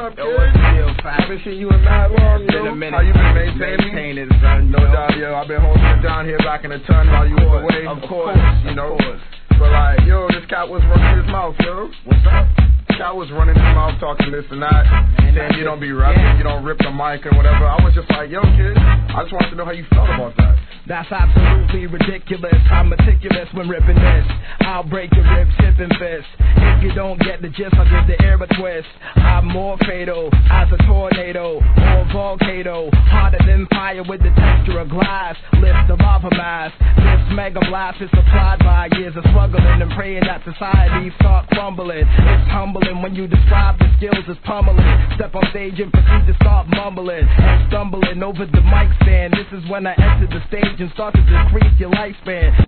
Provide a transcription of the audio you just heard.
up, kid? What's the deal, I haven't seen you in mad long, yo. How you been maintaining? Son, no doubt, yo. I've been holding it down here back in the ton while you was away. Of course, you know. But like, yo, this cat was running his mouth, yo. What's up? Cat was running his mouth talking this and that, saying you don't be rapping, you don't rip the mic and whatever. I was just like, yo, kid, I just wanted to know how you felt about that. That's absolutely ridiculous. I'm meticulous when ripping this. I'll break your ribs, hip and fist. If you don't get the gist, I'll give the air a twist. I'm more fatal as a tornado or volcano, harder than fire with the texture of glass. Lift the lava mass. This mega blast is supplied by years of struggling and praying that society start crumbling. It's humbling when you describe the skills as pummeling. Step on stage and proceed to start mumbling and stumbling over the mic stand. This is when I entered the stage and start to decrease your lifespan.